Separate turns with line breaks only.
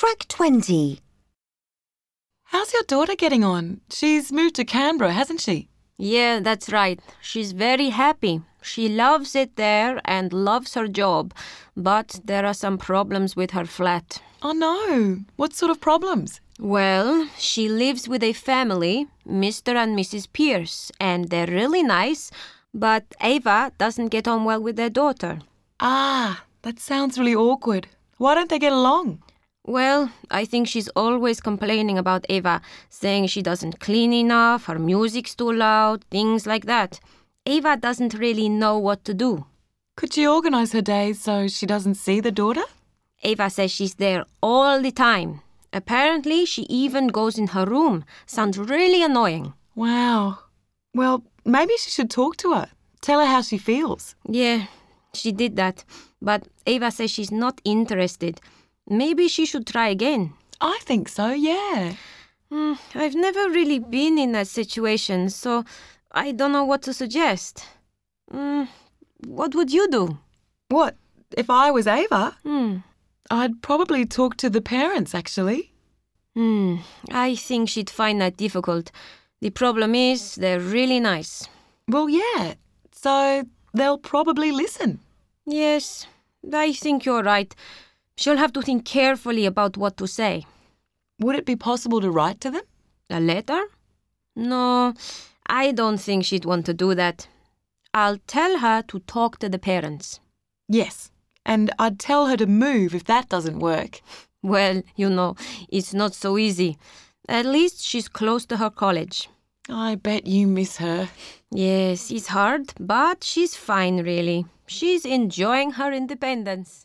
Track 20.
How's your daughter getting on? She's moved to Canberra, hasn't she?
Yeah, that's right. She's very happy. She loves it there and loves her job, but there are some problems with her flat.
Oh no, what sort of problems?
Well, she lives with a family, Mr. and Mrs. Pierce, and they're really nice, but Ava doesn't get on well with their daughter.
Ah, that sounds really awkward. Why don't they get along?
Well, I think she's always complaining about Ava, saying she doesn't clean enough, her music's too loud, things like that. Ava doesn't really know what to do.
Could she organise her days so she doesn't see the daughter?
Ava says she's there all the time. Apparently, she even goes in her room. Sounds really annoying.
Wow. Well, maybe she should talk to her. Tell her how she feels.
Yeah, she did that. But Ava says she's not interested. Maybe she should try again.
I think so, yeah.
I've never really been in that situation, so I don't know what to suggest. What would you do?
What, if I was Ava?
Hmm.
I'd probably talk to the parents, actually.
I think she'd find that difficult. The problem is they're really nice.
Well, yeah. So they'll probably listen.
Yes, I think you're right. She'll have to think carefully about what to say.
Would it be possible to write to them?
A letter? No, I don't think she'd want to do that. I'll tell her to talk to the parents.
Yes. And I'd tell her to move if that doesn't work.
Well, it's not so easy. At least she's close to her college.
I bet you miss her.
Yes, it's hard, but she's fine, really. She's enjoying her independence.